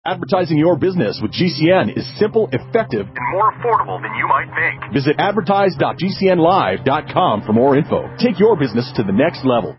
Advertising your business with GCN is simple, effective, and more affordable than you might think. Visit advertise.gcnlive.com for more info. Take your business to the next level.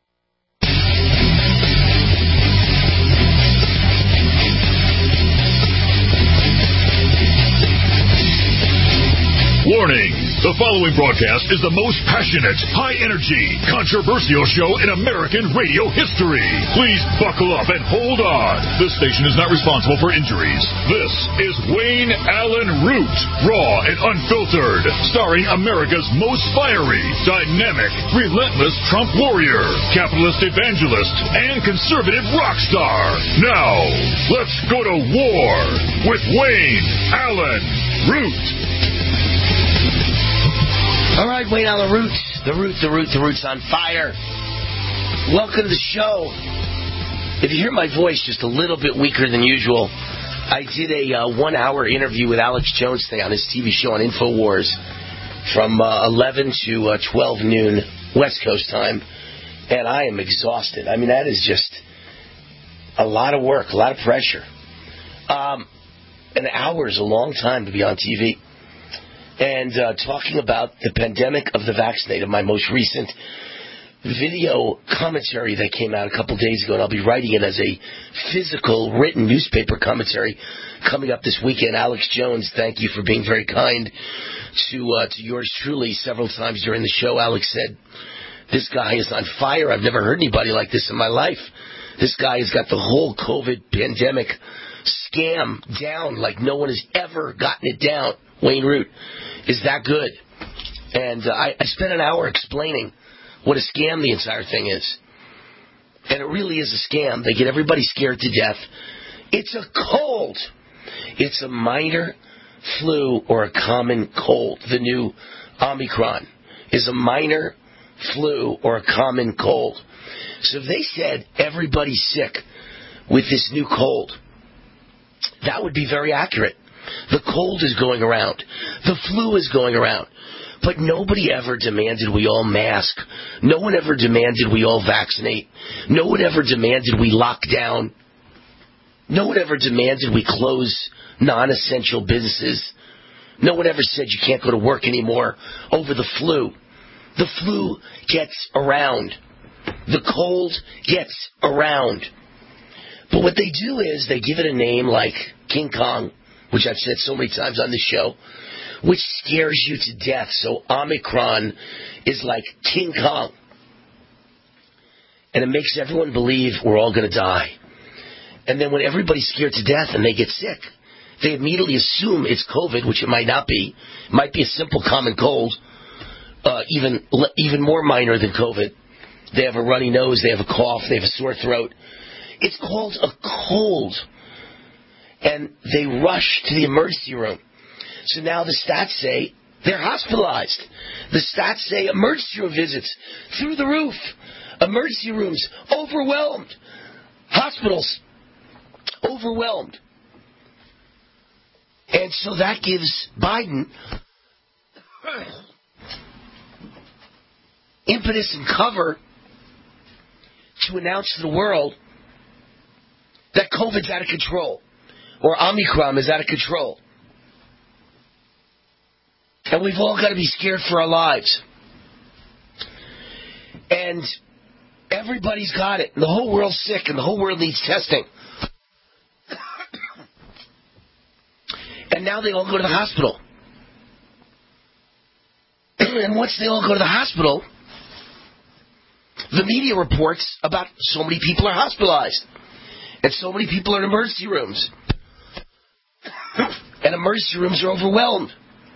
Warning! The following broadcast is the most passionate, high-energy, controversial show in American radio history. Please buckle up and hold on. This station is not responsible for injuries. This is Wayne Allen Root, raw and unfiltered, starring America's most fiery, dynamic, relentless Trump warrior, capitalist evangelist, and conservative rock star. Now, let's go to war with Wayne Allen Root. All right, Wayne Allen Root, the Root's on fire. Welcome to the show. If you hear my voice just a little bit weaker than usual, I did a 1-hour interview with Alex Jones today on his TV show on InfoWars from 11 to 12 noon West Coast time, and I am exhausted. I mean, that is just a lot of work, a lot of pressure. An hour is a long time to be on TV. And talking about the pandemic of the vaccinated, my most recent video commentary that came out a couple days ago, and I'll be writing it as a physical, written newspaper commentary coming up this weekend. Alex Jones, thank you for being very kind to yours truly several times during the show. Alex said, this guy is on fire. I've never heard anybody like this in my life. This guy has got the whole COVID pandemic scam down like no one has ever gotten it down. Wayne Root is that good. And I spent an hour explaining what a scam the entire thing is. And it really is a scam. They get everybody scared to death. It's a cold. It's a minor flu or a common cold. The new Omicron is a minor flu or a common cold. So if they said everybody's sick with this new cold, that would be very accurate. The cold is going around. The flu is going around. But nobody ever demanded we all mask. No one ever demanded we all vaccinate. No one ever demanded we lock down. No one ever demanded we close non-essential businesses. No one ever said you can't go to work anymore over the flu. The flu gets around. The cold gets around. But what they do is they give it a name like King Kong, which I've said so many times on this show, which scares you to death. So Omicron is like King Kong. And it makes everyone believe we're all going to die. And then when everybody's scared to death and they get sick, they immediately assume it's COVID, which it might not be. It might be a simple common cold, even more minor than COVID. They have a runny nose, they have a cough, they have a sore throat. It's called a cold. And they rush to the emergency room. So now the stats say they're hospitalized. The stats say emergency room visits through the roof. Emergency rooms overwhelmed. Hospitals overwhelmed. And so that gives Biden impetus and cover to announce to the world that COVID's out of control. Or Omicron is out of control. And we've all got to be scared for our lives. And everybody's got it. And the whole world's sick and the whole world needs testing. And now they all go to the hospital. And once they all go to the hospital, the media reports about so many people are hospitalized. And so many people are in emergency rooms. And emergency rooms are overwhelmed.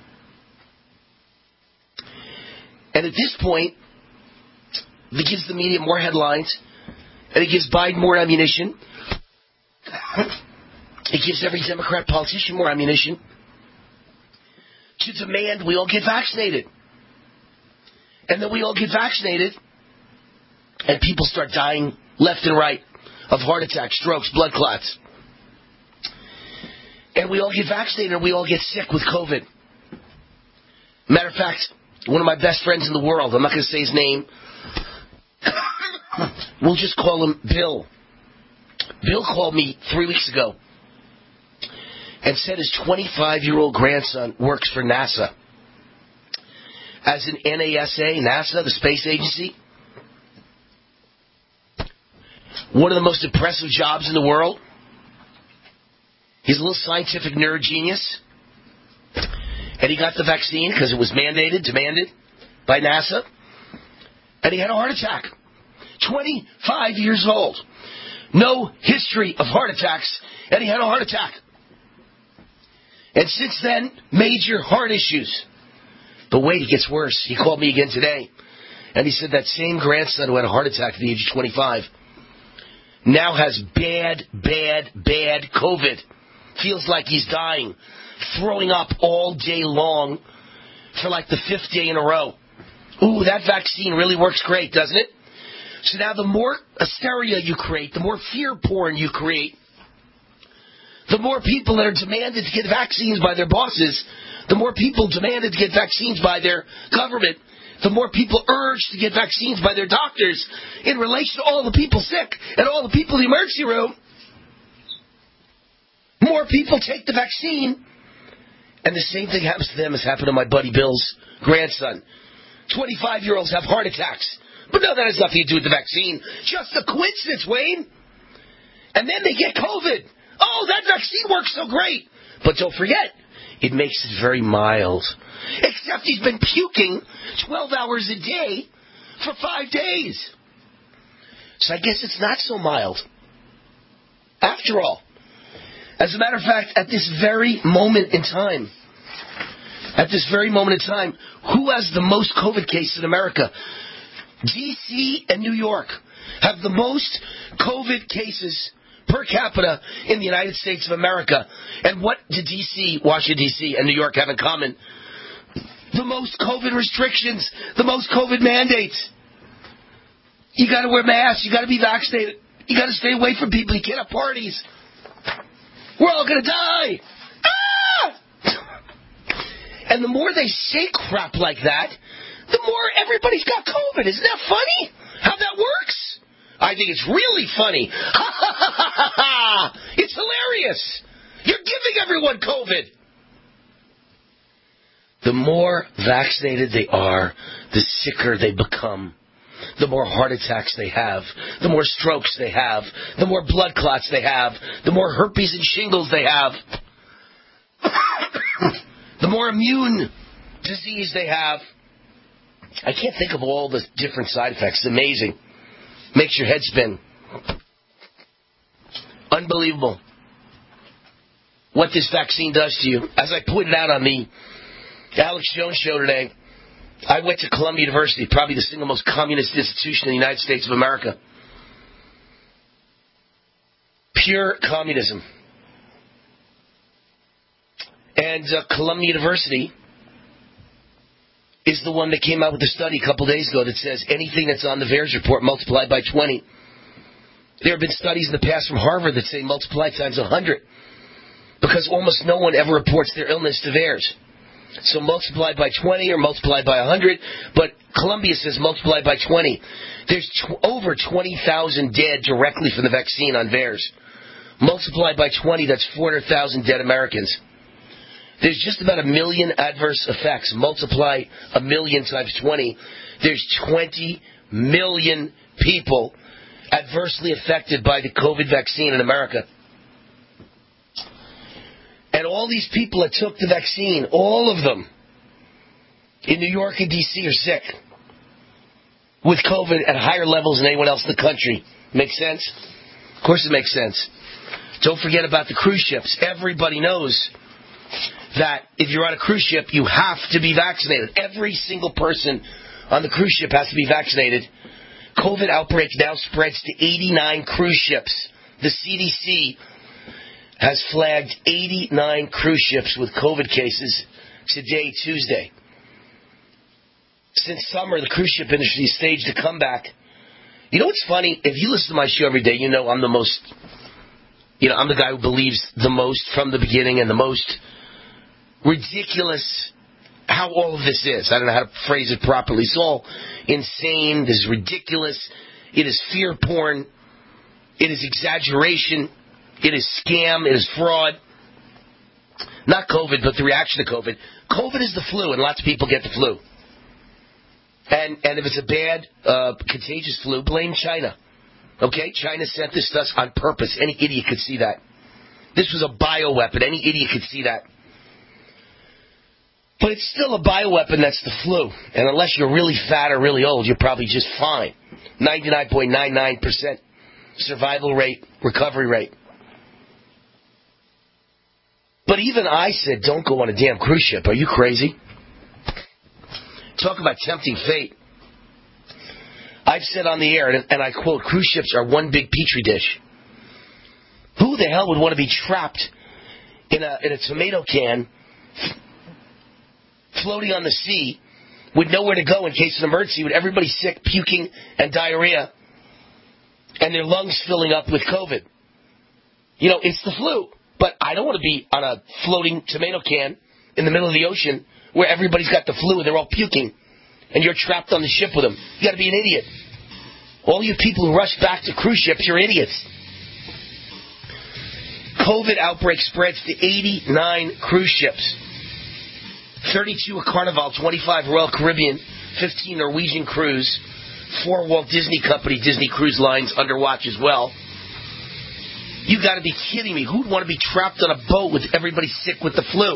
And at this point, it gives the media more headlines, and it gives Biden more ammunition. It gives every Democrat politician more ammunition to demand we all get vaccinated. And then we all get vaccinated, and people start dying left and right of heart attacks, strokes, blood clots. And we all get vaccinated and we all get sick with COVID. Matter of fact, one of my best friends in the world, I'm not going to say his name, we'll just call him Bill. Bill called me 3 weeks ago and said his 25-year-old grandson works for NASA. As an NASA, the space agency, one of the most impressive jobs in the world. He's a little scientific nerd genius. And he got the vaccine because it was demanded by NASA. And he had a heart attack. 25 years old. No history of heart attacks. And he had a heart attack. And since then, major heart issues. But wait, it gets worse. He called me again today. And he said that same grandson who had a heart attack at the age of 25 now has bad COVID. Feels like he's dying. Throwing up all day long for like the 5th day in a row. Ooh, that vaccine really works great, doesn't it? So now the more hysteria you create, the more fear porn you create, the more people that are demanded to get vaccines by their bosses, the more people demanded to get vaccines by their government, the more people urged to get vaccines by their doctors in relation to all the people sick and all the people in the emergency room. More people take the vaccine, and the same thing happens to them as happened to my buddy Bill's grandson. 25-year-olds have heart attacks. But no, that has nothing to do with the vaccine. Just a coincidence, Wayne. And then they get COVID. Oh, that vaccine works so great. But don't forget, it makes it very mild. Except he's been puking 12 hours a day for 5 days. So I guess it's not so mild. After all. As a matter of fact, at this very moment in time, who has the most COVID cases in America? D.C. and New York have the most COVID cases per capita in the United States of America. And what do Washington, D.C. and New York have in common? The most COVID restrictions, the most COVID mandates. You got to wear masks, you got to be vaccinated, you got to stay away from people, you can't have parties. We're all going to die. Ah! And the more they say crap like that, the more everybody's got COVID. Isn't that funny? How that works? I think it's really funny. Ha ha ha ha ha! It's hilarious. You're giving everyone COVID. The more vaccinated they are, the sicker they become. The more heart attacks they have, the more strokes they have, the more blood clots they have, the more herpes and shingles they have, the more immune disease they have. I can't think of all the different side effects. It's amazing. Makes your head spin. Unbelievable what this vaccine does to you. As I pointed out on the Alex Jones show today, I went to Columbia University, probably the single most communist institution in the United States of America. Pure communism. And Columbia University is the one that came out with a study a couple days ago that says anything that's on the VAERS report multiplied by 20. There have been studies in the past from Harvard that say multiply times 100. Because almost no one ever reports their illness to VAERS. So multiplied by 20 or multiplied by 100, but Columbia says multiplied by 20. There's over 20,000 dead directly from the vaccine on VAERS. Multiplied by 20, that's 400,000 dead Americans. There's just about 1 million adverse effects. Multiply 1 million times 20. There's 20 million people adversely affected by the COVID vaccine in America. And all these people that took the vaccine, all of them, in New York and D.C. are sick with COVID at higher levels than anyone else in the country. Make sense? Of course it makes sense. Don't forget about the cruise ships. Everybody knows that if you're on a cruise ship, you have to be vaccinated. Every single person on the cruise ship has to be vaccinated. COVID outbreak now spreads to 89 cruise ships. The CDC has flagged 89 cruise ships with COVID cases today, Tuesday. Since summer, the cruise ship industry staged a comeback. You know what's funny? If you listen to my show every day, you know I'm the guy who believes the most from the beginning and the most ridiculous how all of this is. I don't know how to phrase it properly. It's all insane. This is ridiculous. It is fear porn. It is exaggeration. It is scam. It is fraud. not COVID, but the reaction to COVID. COVID is the flu, and lots of people get the flu. And if it's a bad, contagious flu, blame China. Okay? China sent this to us on purpose. Any idiot could see that. This was a bioweapon. Any idiot could see that. But it's still a bioweapon that's the flu. And unless you're really fat or really old, you're probably just fine. 99.99% survival rate, recovery rate. But even I said, don't go on a damn cruise ship. Are you crazy? Talk about tempting fate. I've said on the air, and I quote, cruise ships are one big petri dish. Who the hell would want to be trapped in a tomato can floating on the sea with nowhere to go in case of an emergency, with everybody sick, puking, and diarrhea, and their lungs filling up with COVID? You know, it's the flu. But I don't want to be on a floating tomato can in the middle of the ocean where everybody's got the flu and they're all puking, and you're trapped on the ship with them. You got to be an idiot. All you people who rush back to cruise ships, you're idiots. COVID outbreak spreads to 89 cruise ships. 32 a Carnival, 25 Royal Caribbean, 15 Norwegian Cruise, 4 Walt Disney Company, Disney Cruise Lines under watch as well. You got to be kidding me. Who'd want to be trapped on a boat with everybody sick with the flu?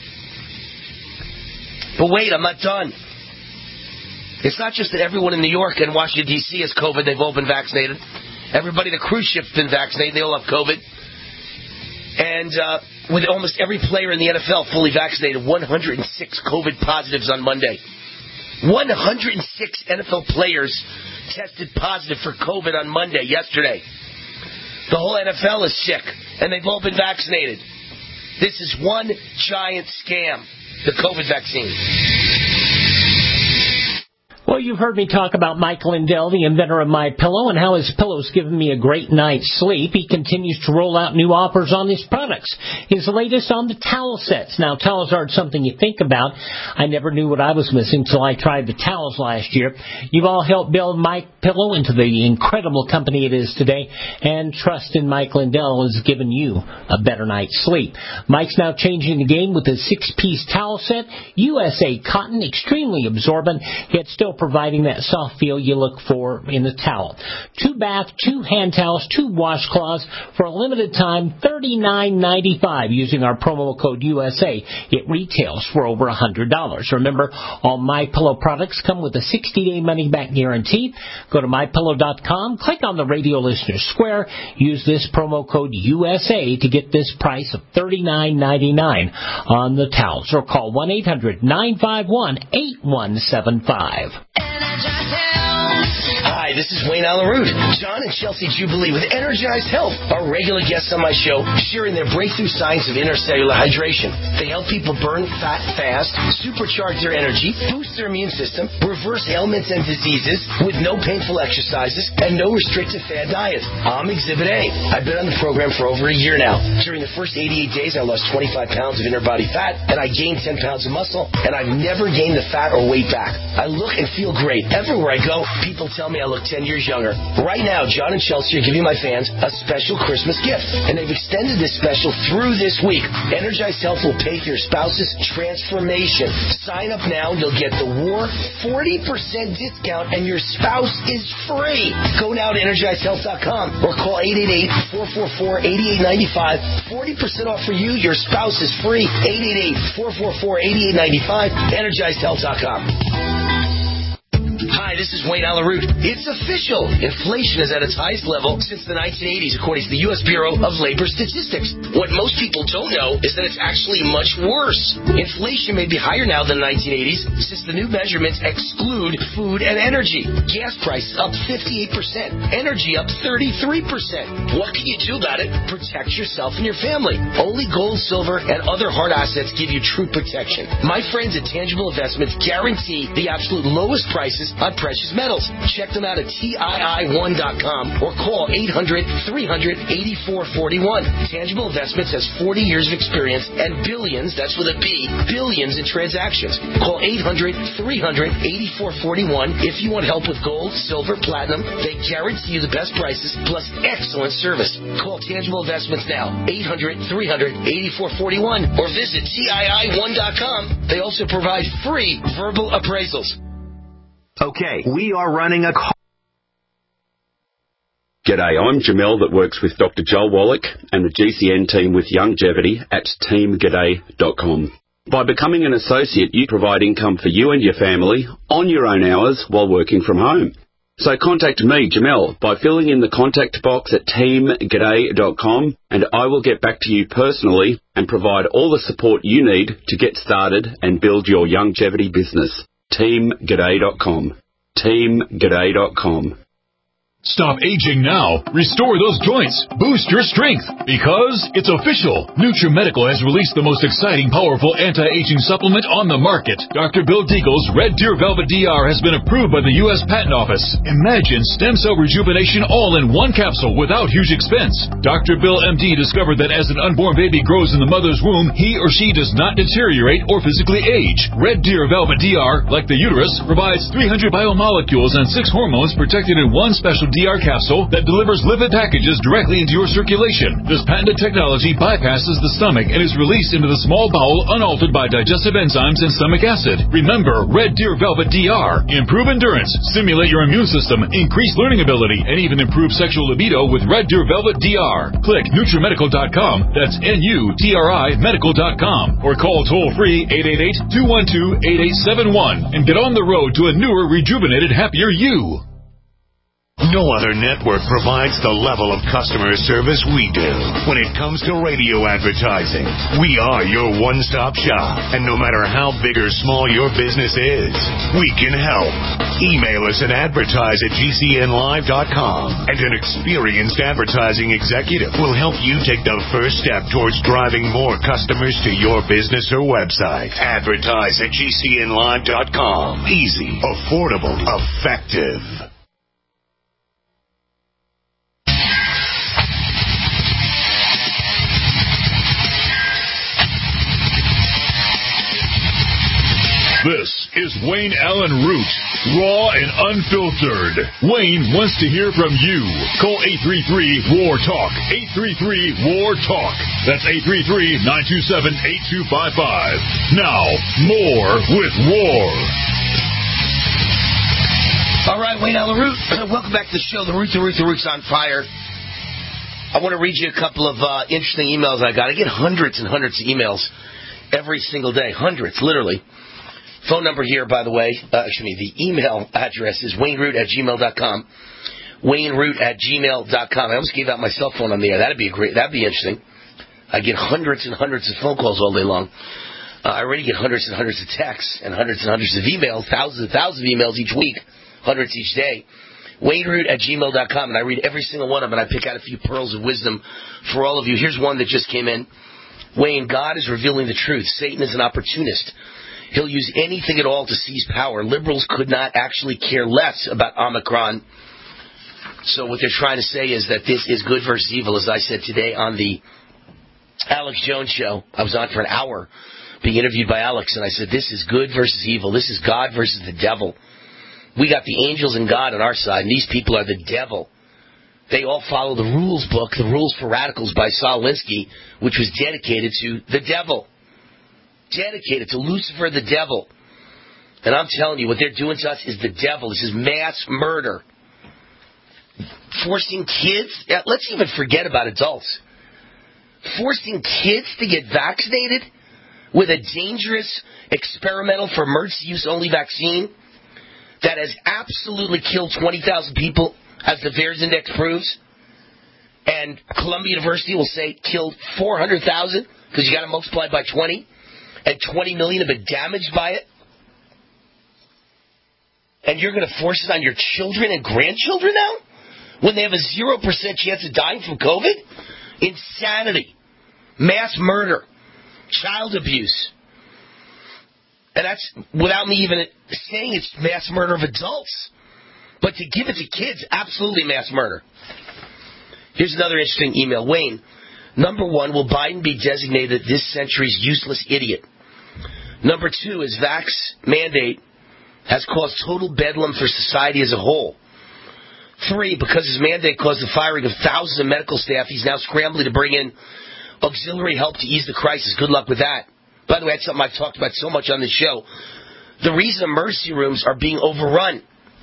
But wait, I'm not done. It's not just that everyone in New York and Washington, D.C. has COVID. They've all been vaccinated. Everybody in the cruise ship's been vaccinated. They all have COVID. And with almost every player in the NFL fully vaccinated, 106 COVID positives on Monday. 106 NFL players tested positive for COVID on Monday, yesterday. The whole NFL is sick, and they've all been vaccinated. This is one giant scam, the COVID vaccine. Well, you've heard me talk about Mike Lindell, the inventor of MyPillow, and how his pillow's given me a great night's sleep. He continues to roll out new offers on his products. His latest on the towel sets. Now, towels aren't something you think about. I never knew what I was missing till I tried the towels last year. You've all helped build MyPillow into the incredible company it is today, and trust in Mike Lindell has given you a better night's sleep. Mike's now changing the game with a 6-piece towel set, USA cotton, extremely absorbent, yet still providing that soft feel you look for in a towel. 2 bath, 2 hand towels, 2 washcloths for a limited time, $39.95 using our promo code USA. It retails for over $100. Remember, all MyPillow products come with a 60-day money-back guarantee. Go to MyPillow.com, click on the radio listener square, use this promo code USA to get this price of $39.99 on the towels, or call 1-800-951-8175. Hi, this is Wayne Alaroot. John and Chelsea Jubilee with Energized Health are regular guests on my show, sharing their breakthrough science of intercellular hydration. They help people burn fat fast, supercharge their energy, boost their immune system, reverse ailments and diseases with no painful exercises and no restrictive fad diet. I'm Exhibit A. I've been on the program for over a year now. During the first 88 days, I lost 25 pounds of inner body fat, and I gained 10 pounds of muscle, and I've never gained the fat or weight back. I look and feel great. Everywhere I go, people tell me I look 10 years younger. Right now, John and Chelsea are giving my fans a special Christmas gift, and they've extended this special through this week. Energized Health will pay for your spouse's transformation. Sign up now and you'll get the War 40% discount, and your spouse is free. Go now to EnergizedHealth.com or call 888-444-8895. 40% off for you. Your spouse is free. 888-444-8895. EnergizedHealth.com. Hi, this is Wayne Alaroot. It's official. Inflation is at its highest level since the 1980s, according to the U.S. Bureau of Labor Statistics. What most people don't know is that it's actually much worse. Inflation may be higher now than the 1980s since the new measurements exclude food and energy. Gas prices up 58%. Energy up 33%. What can you do about it? Protect yourself and your family. Only gold, silver, and other hard assets give you true protection. My friends at Tangible Investments guarantee the absolute lowest prices on precious metals. Check them out at TII1.com or call 800-300-8441. Tangible Investments has 40 years of experience and billions, that's with a B, billions in transactions. Call 800-300-8441 if you want help with gold, silver, platinum. They guarantee you the best prices plus excellent service. Call Tangible Investments now, 800-300-8441 or visit TII1.com. They also provide free verbal appraisals. Okay, we are running a call. G'day, I'm Jamel that works with Dr. Joel Wallach and the GCN team with Longevity at teamg'day.com. By becoming an associate, you provide income for you and your family on your own hours while working from home. So contact me, Jamel, by filling in the contact box at teamg'day.com, and I will get back to you personally and provide all the support you need to get started and build your longevity business. teamg'day.com. teamg'day.com. Stop aging now. Restore those joints. Boost your strength. Because it's official. NutriMedical has released the most exciting, powerful anti-aging supplement on the market. Dr. Bill Deagle's Red Deer Velvet DR has been approved by the U.S. Patent Office. Imagine stem cell rejuvenation all in one capsule without huge expense. Dr. Bill MD discovered that as an unborn baby grows in the mother's womb, he or she does not deteriorate or physically age. Red Deer Velvet DR, like the uterus, provides 300 biomolecules and 6 hormones protected in one special DR capsule that delivers lipid packages directly into your circulation. This patented technology bypasses the stomach and is released into the small bowel unaltered by digestive enzymes and stomach acid. Remember, Red Deer Velvet DR. Improve endurance, stimulate your immune system, increase learning ability, and even improve sexual libido with Red Deer Velvet DR. Click NutriMedical.com, that's NUTRI Medical.com, or call toll-free 888-212-8871 and get on the road to a newer, rejuvenated, happier you. No other network provides the level of customer service we do. When it comes to radio advertising, we are your one-stop shop. And no matter how big or small your business is, we can help. Email us at advertise@gcnlive.com, and an experienced advertising executive will help you take the first step towards driving more customers to your business or website. Advertise@gcnlive.com. Easy, affordable, effective. This is Wayne Allen Root, raw and unfiltered. Wayne wants to hear from you. Call 833-WAR-TALK, 833-WAR-TALK. That's 833-927-8255. Now, more with War. All right, Wayne Allen Root, welcome back to the show. The Root's on fire. I want to read you a couple of interesting emails I got. I get hundreds and hundreds of emails every single day. Hundreds, literally. Phone number here, by the way, the email address is wayneroot@gmail.com. wayneroot@gmail.com. I almost gave out my cell phone on the air. That'd be interesting. I get hundreds and hundreds of phone calls all day long. I already get hundreds and hundreds of texts and hundreds of emails, thousands of emails each week, hundreds each day. wayneroot@gmail.com, and I read every single one of them, and I pick out a few pearls of wisdom for all of you. Here's one that just came in. Wayne, God is revealing the truth. Satan is an opportunist. He'll use anything at all to seize power. Liberals could not actually care less about Omicron. So what they're trying to say is that this is good versus evil. As I said today on the Alex Jones show, I was on for an hour being interviewed by Alex, and I said, this is good versus evil. This is God versus the devil. We got the angels and God on our side, and these people are the devil. They all follow the rules book, The Rules for Radicals by Saul Alinsky, which was dedicated to the devil. Dedicated to Lucifer, the devil. And I'm telling you, what they're doing to us is the devil. This is mass murder. Forcing kids, let's even forget about adults. Forcing kids to get vaccinated with a dangerous experimental for emergency use only vaccine that has absolutely killed 20,000 people, as the VAERS index proves. And Columbia University will say killed 400,000 because you got to multiply by 20. And 20 million have been damaged by it? And you're going to force it on your children and grandchildren now? When they have a 0% chance of dying from COVID? Insanity. Mass murder. Child abuse. And that's without me even saying it's mass murder of adults. But to give it to kids, absolutely mass murder. Here's another interesting email. Wayne, number 1, will Biden be designated this century's useless idiot? Number 2, his vax mandate has caused total bedlam for society as a whole. 3, because his mandate caused the firing of thousands of medical staff, he's now scrambling to bring in auxiliary help to ease the crisis. Good luck with that. By the way, that's something I've talked about so much on this show. The reason emergency rooms are being overrun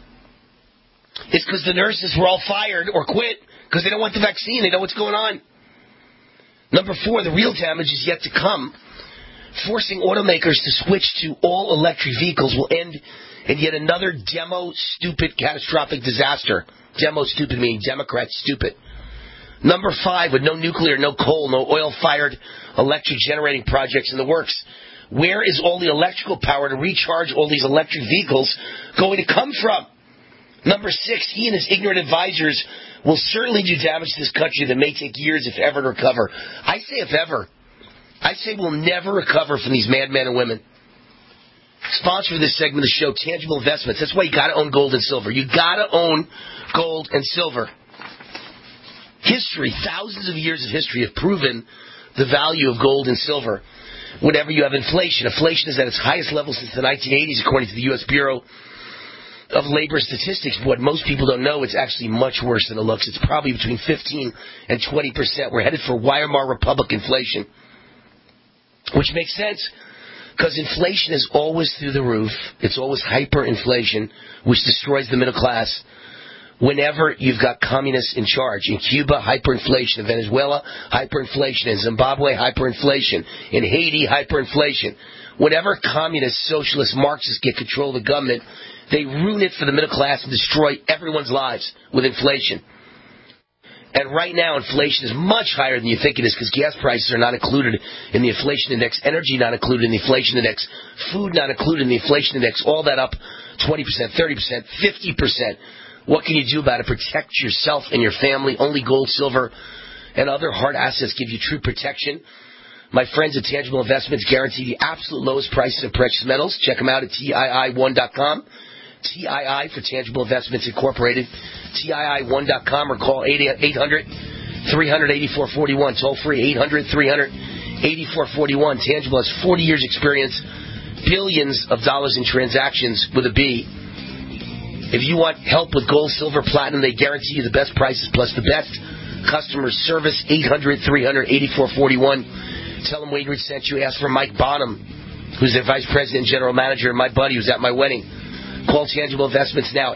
is because the nurses were all fired or quit because they don't want the vaccine. They know what's going on. Number 4, the real damage is yet to come. Forcing automakers to switch to all electric vehicles will end in yet another demo-stupid catastrophic disaster. Demo-stupid meaning Democrats stupid. Number 5, with no nuclear, no coal, no oil-fired electric generating projects in the works, where is all the electrical power to recharge all these electric vehicles going to come from? Number 6, he and his ignorant advisors will certainly do damage to this country that may take years, if ever, to recover. I say if ever. I say we'll never recover from these madmen and women. Sponsor of this segment of the show, Tangible Investments. That's why you got to own gold and silver. You got to own gold and silver. History, thousands of years of history have proven the value of gold and silver whenever you have inflation. Inflation is at its highest level since the 1980s, according to the U.S. Bureau of Labor Statistics. But what most people don't know, it's actually much worse than it looks. It's probably between 15 and 20%. We're headed for Weimar Republic inflation, which makes sense because inflation is always through the roof. It's always hyperinflation, which destroys the middle class. Whenever you've got communists in charge. In Cuba, hyperinflation. In Venezuela, hyperinflation. In Zimbabwe, hyperinflation. In Haiti, hyperinflation. Whenever communists, socialists, Marxists get control of the government, they ruin it for the middle class and destroy everyone's lives with inflation. And right now, inflation is much higher than you think it is because gas prices are not included in the inflation index, energy not included in the inflation index, food not included in the inflation index, all that up 20%, 30%, 50%. What can you do about it? Protect yourself and your family. Only gold, silver, and other hard assets give you true protection. My friends at Tangible Investments guarantee the absolute lowest prices of precious metals. Check them out at TII1.com. TII for Tangible Investments Incorporated. TII1.com or call 800-300-8441. Toll free 800-300-8441. Tangible has 40 years experience, billions of dollars in transactions with a B. If you want help with gold, silver, platinum, they guarantee you the best prices plus the best customer service. 800-300-8441. Tell them Wade Rich sent you. Ask for Mike Bonham, who's their vice president and general manager, and my buddy who's at my wedding. Call Tangible Investments now,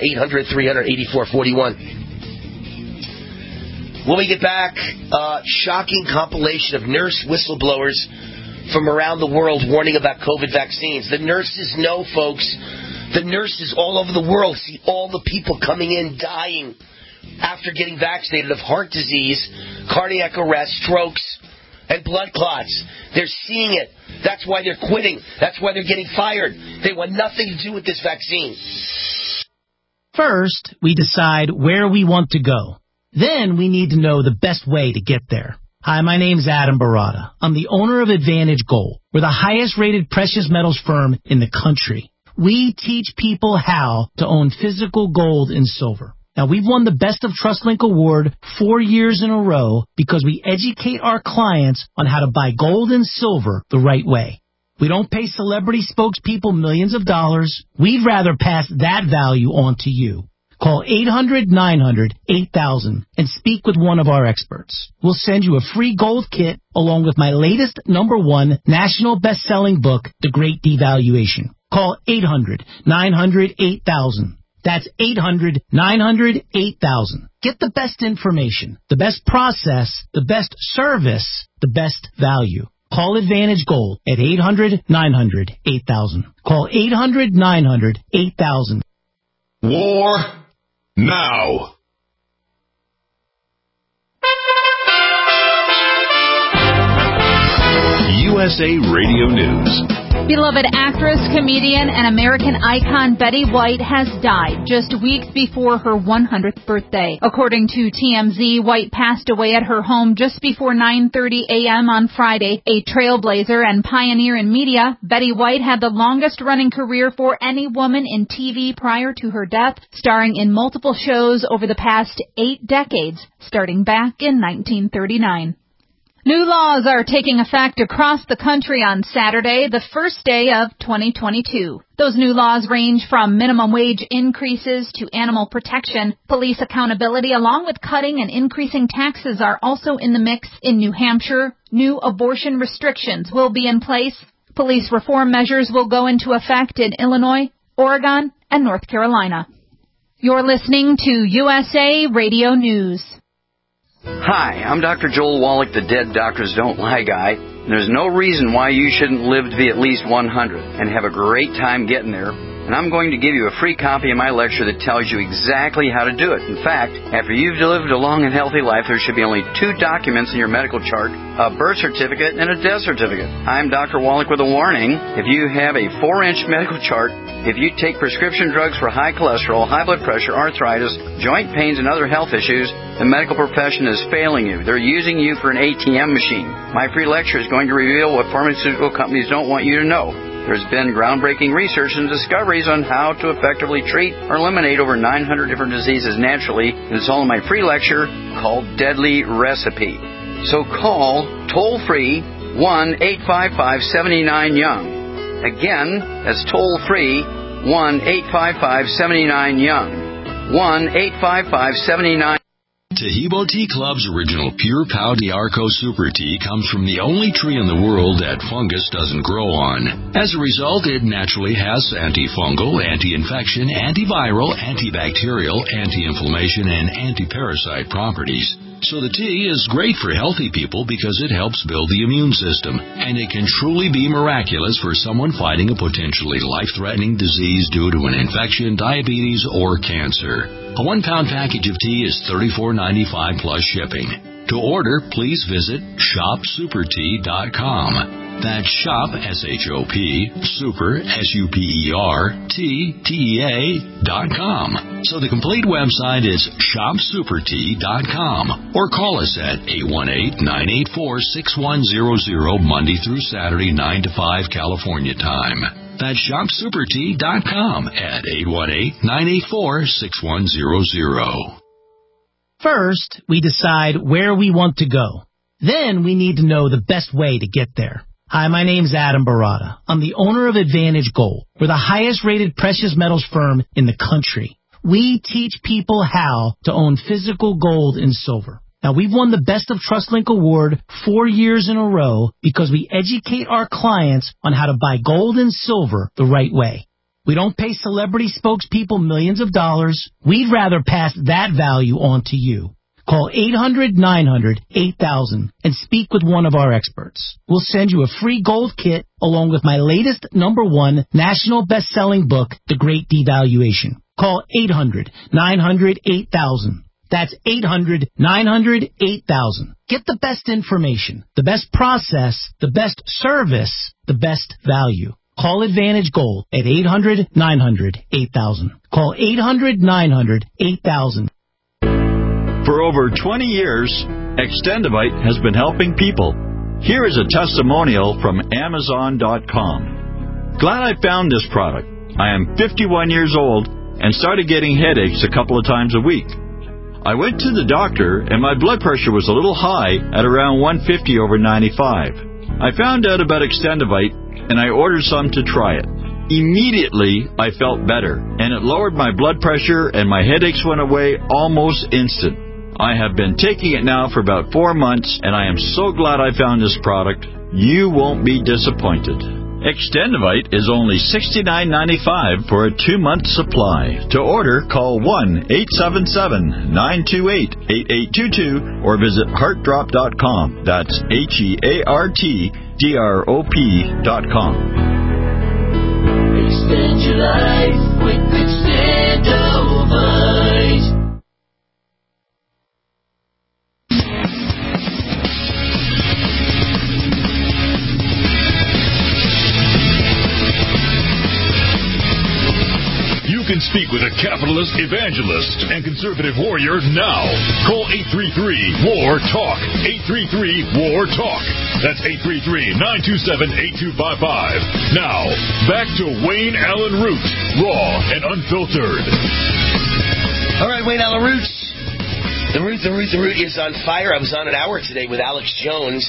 800-300-8441. When we get back, shocking compilation of nurse whistleblowers from around the world warning about COVID vaccines. The nurses know, folks. The nurses all over the world see all the people coming in dying after getting vaccinated of heart disease, cardiac arrest, strokes, and blood clots. They're seeing it. That's why they're quitting. That's why they're getting fired. They want nothing to do with this vaccine. First, we decide where we want to go. Then we need to know the best way to get there. Hi, my name's Adam Barata. I'm the owner of Advantage Gold. We're the highest-rated precious metals firm in the country. We teach people how to own physical gold and silver. Now, we've won the Best of TrustLink Award 4 years in a row because we educate our clients on how to buy gold and silver the right way. We don't pay celebrity spokespeople millions of dollars. We'd rather pass that value on to you. Call 800-900-8000 and speak with one of our experts. We'll send you a free gold kit along with my latest #1 national best-selling book, The Great Devaluation. Call 800-900-8000. That's 800-900-8000. Get the best information, the best process, the best service, the best value. Call Advantage Gold at 800-900-8000. Call 800-900-8000. War now. USA Radio News. Beloved actress, comedian, and American icon Betty White has died just weeks before her 100th birthday. According to TMZ, White passed away at her home just before 9:30 a.m. on Friday. A trailblazer and pioneer in media, Betty White had the longest-running career for any woman in TV prior to her death, starring in multiple shows over the past 8 decades, starting back in 1939. New laws are taking effect across the country on Saturday, the first day of 2022. Those new laws range from minimum wage increases to animal protection. Police accountability, along with cutting and increasing taxes, are also in the mix. In New Hampshire, new abortion restrictions will be in place. Police reform measures will go into effect in Illinois, Oregon, and North Carolina. You're listening to USA Radio News. Hi, I'm Dr. Joel Wallach, the Dead Doctors Don't Lie guy. There's no reason why you shouldn't live to be at least 100 and have a great time getting there. And I'm going to give you a free copy of my lecture that tells you exactly how to do it. In fact, after you've lived a long and healthy life, there should be only 2 documents in your medical chart, a birth certificate and a death certificate. I'm Dr. Wallach with a warning. If you have a 4-inch medical chart, if you take prescription drugs for high cholesterol, high blood pressure, arthritis, joint pains, and other health issues, the medical profession is failing you. They're using you for an ATM machine. My free lecture is going to reveal what pharmaceutical companies don't want you to know. There's been groundbreaking research and discoveries on how to effectively treat or eliminate over 900 different diseases naturally, and it's all in my free lecture called Deadly Recipe. So call toll-free 1-855-79-YOUNG. Again, that's toll-free 1-855-79-YOUNG. 1-855-79-YOUNG. Tahibo Tea Club's original Pure Pau d'Arco Super Tea comes from the only tree in the world that fungus doesn't grow on. As a result, it naturally has antifungal, anti-infection, antiviral, antibacterial, anti-inflammation, and anti-parasite properties. So the tea is great for healthy people because it helps build the immune system, and it can truly be miraculous for someone fighting a potentially life-threatening disease due to an infection, diabetes, or cancer. A 1-pound package of tea is $34.95 plus shipping. To order, please visit shopsupertea.com. That's shop, S-H-O-P, super, S-U-P-E-R, T-T-E-A.com. So the complete website is shopsupertea.com, or call us at 818-984-6100 Monday through Saturday, 9 to 5 California time. That's shopsupertea.com at 818-984-6100. First, we decide where we want to go. Then we need to know the best way to get there. Hi, my name's Adam Barada. I'm the owner of Advantage Gold. We're the highest-rated precious metals firm in the country. We teach people how to own physical gold and silver. Now, we've won the Best of TrustLink Award 4 years in a row because we educate our clients on how to buy gold and silver the right way. We don't pay celebrity spokespeople millions of dollars. We'd rather pass that value on to you. Call 800-900-8000 and speak with one of our experts. We'll send you a free gold kit along with my latest #1 national best-selling book, The Great Devaluation. Call 800-900-8000. That's 800-900-8000. Get the best information, the best process, the best service, the best value. Call Advantage Gold at 800-900-8000. Call 800-900-8000. For over 20 years, Extendivite has been helping people. Here is a testimonial from Amazon.com. Glad I found this product. I am 51 years old and started getting headaches a couple of times a week. I went to the doctor and my blood pressure was a little high at around 150 over 95. I found out about Extendivite and I ordered some to try it. Immediately, I felt better, and it lowered my blood pressure and my headaches went away almost instant. I have been taking it now for about 4 months, and I am so glad I found this product. You won't be disappointed. Extendivite is only $69.95 for a 2-month supply. To order, call 1-877-928-8822 or visit heartdrop.com. That's HEARTDROP.com. Extend your life with Extendivite. speak with a capitalist, evangelist, and conservative warrior now. Call 833-WAR-TALK. 833-WAR-TALK. That's 833-927-8255. Now, back to Wayne Allen Root, raw and unfiltered. All right, Wayne Allen Root. The Root is on fire. I was on an hour today with Alex Jones.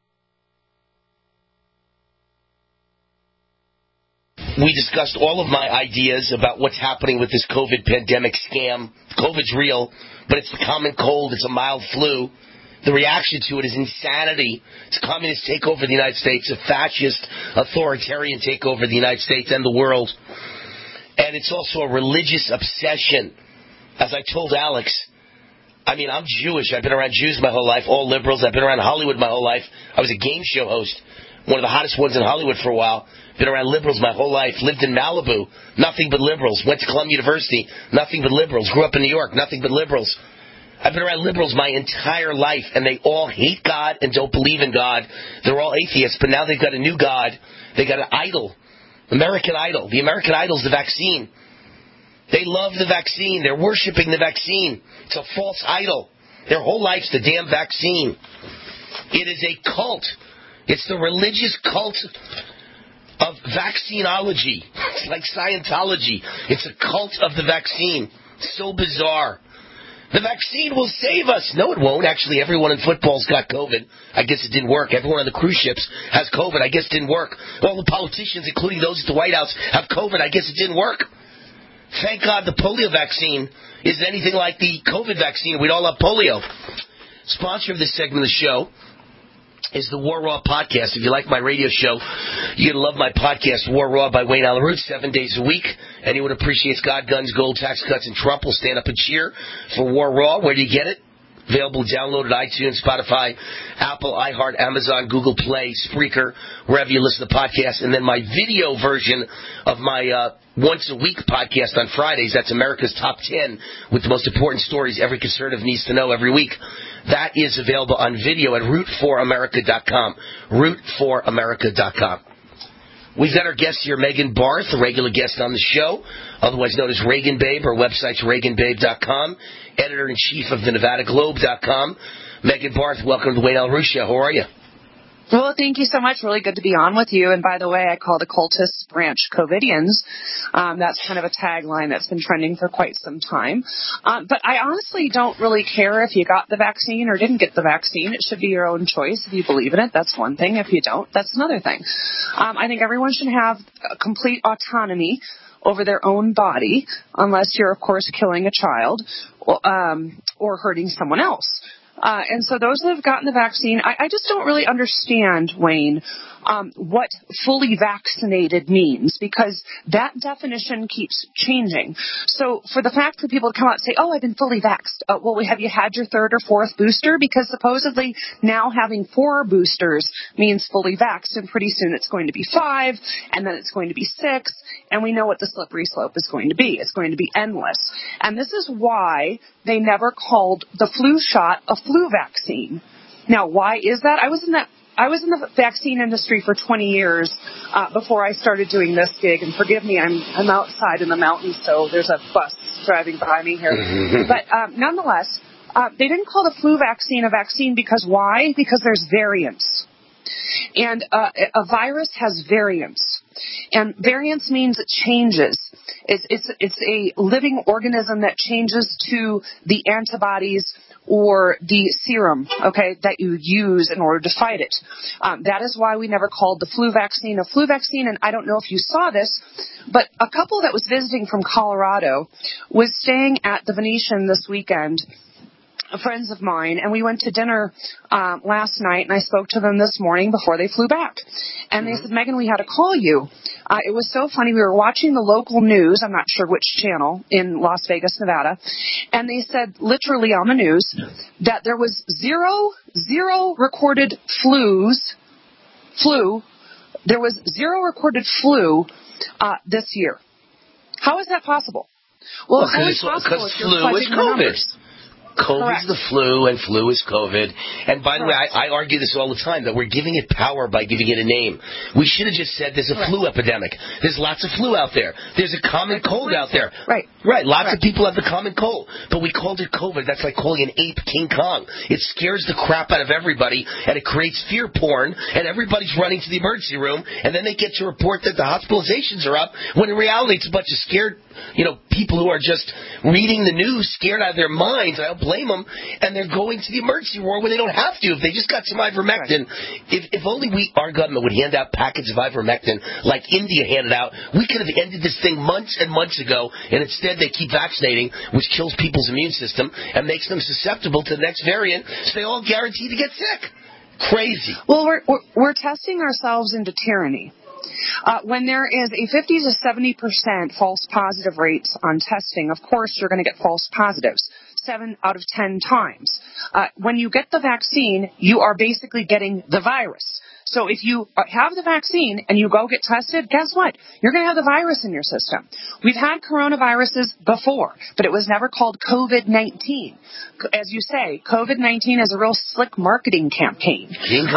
We discussed all of my ideas about what's happening with this COVID pandemic scam. COVID's real, but it's the common cold. It's a mild flu. The reaction to it is insanity. It's a communist takeover of the United States, a fascist, authoritarian takeover of the United States and the world. And it's also a religious obsession. As I told Alex, I'm Jewish. I've been around Jews my whole life, all liberals. I've been around Hollywood my whole life. I was a game show host, one of the hottest ones in Hollywood for a while. Been around liberals my whole life. Lived in Malibu, nothing but liberals. Went to Columbia University, nothing but liberals. Grew up in New York, nothing but liberals. I've been around liberals my entire life, and they all hate God and don't believe in God. They're all atheists, but now they've got a new God. They got an idol, American Idol. The American Idol is the vaccine. They love the vaccine. They're worshiping the vaccine. It's a false idol. Their whole life's the damn vaccine. It is a cult. It's the religious cult of vaccinology. It's like Scientology. It's a cult of the vaccine. So bizarre. The vaccine will save us. No, it won't. Actually, everyone in football's got COVID. I guess it didn't work. Everyone on the cruise ships has COVID. I guess it didn't work. All the politicians, including those at the White House, have COVID. I guess it didn't work. Thank God the polio vaccine isn't anything like the COVID vaccine. We'd all have polio. Sponsor of this segment of the show is the War Raw podcast. If you like my radio show, you're going to love my podcast, War Raw by Wayne Allen Root, 7 days a week. Anyone who appreciates God, guns, gold, tax cuts, and Trump will stand up and cheer for War Raw. Where do you get it? Available, downloaded iTunes, Spotify, Apple, iHeart, Amazon, Google Play, Spreaker, wherever you listen to podcasts. And then my video version of my once-a-week podcast on Fridays. That's America's Top 10 with the most important stories every conservative needs to know every week. That is available on video at root4america.com. Root4america.com. We've got our guest here, Megan Barth, a regular guest on the show, otherwise known as Reagan Babe. Her website's reaganbabe.com. Editor-in-chief of the NevadaGlobe.com. Megan Barth, welcome to the Wayne Allen Root Show. How are you? Well, thank you so much. Really good to be on with you. And by the way, I call the cultists branch COVIDians. That's kind of a tagline that's been trending for quite some time. But I honestly don't really care if you got the vaccine or didn't get the vaccine. It should be your own choice. If you believe in it, that's one thing. If you don't, that's another thing. I think everyone should have complete autonomy over their own body, unless you're, of course, killing a child or hurting someone else. And so those that have gotten the vaccine, I just don't really understand, Wayne, what fully vaccinated means, because that definition keeps changing. So for the fact for people to come out and say, oh, I've been fully vaxxed, well, have you had your third or fourth booster? Because supposedly now having 4 boosters means fully vaxxed, and pretty soon it's going to be 5, and then it's going to be 6, and we know what the slippery slope is going to be. It's going to be endless. And this is why they never called the flu shot a flu vaccine. Now, why is that? I was in the vaccine industry for 20 years before I started doing this gig. And forgive me, I'm outside in the mountains, so there's a bus driving by me here. But nonetheless, they didn't call the flu vaccine a vaccine because why? Because there's variants. And a virus has variants. And variance means it changes. It's a living organism that changes to the antibodies or the serum, okay, that you use in order to fight it. That is why we never called the flu vaccine a flu vaccine. And I don't know if you saw this, but a couple that was visiting from Colorado was staying at the Venetian this weekend, friends of mine, and we went to dinner last night, and I spoke to them this morning before they flew back. And they said, Megan, we had to call you. It was so funny. We were watching the local news, I'm not sure which channel, in Las Vegas, Nevada, and they said literally on the news that there was zero recorded flu. There was 0 recorded flu this year. How is that possible? Well, it's only possible if you're fudging the numbers. COVID's the flu, and flu is COVID. And by the way, I argue this all the time, that we're giving it power by giving it a name. We should have just said there's a flu epidemic. There's lots of flu out there. There's a common cold out there. Right. Lots of people have the common cold. But we called it COVID. That's like calling an ape King Kong. It scares the crap out of everybody, and it creates fear porn, and everybody's running to the emergency room, and then they get to report that the hospitalizations are up, when in reality it's a bunch of scared, people who are just reading the news, scared out of their minds. I don't blame them, and they're going to the emergency ward when they don't have to. If they just got some ivermectin, if only our government would hand out packets of ivermectin like India handed out, we could have ended this thing months and months ago, and instead they keep vaccinating, which kills people's immune system and makes them susceptible to the next variant, so they all guarantee to get sick. Crazy. Well, we're testing ourselves into tyranny. When there is a 50 to 70% false positive rates on testing, of course you're going to get false positives 7 out of 10 times. When you get the vaccine, you are basically getting the virus. So if you have the vaccine and you go get tested, guess what? You're going to have the virus in your system. We've had coronaviruses before, but it was never called COVID-19. As you say, COVID-19 is a real slick marketing campaign.